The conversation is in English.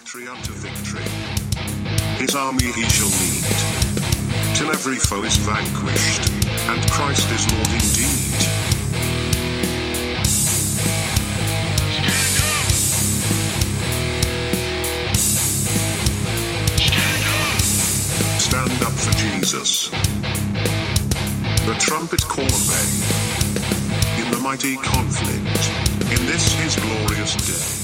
victory unto victory. His army he shall lead, till every foe is vanquished, and Christ is Lord indeed. Stand up for Jesus. The trumpet call obey. In the mighty conflict, in this his glorious day.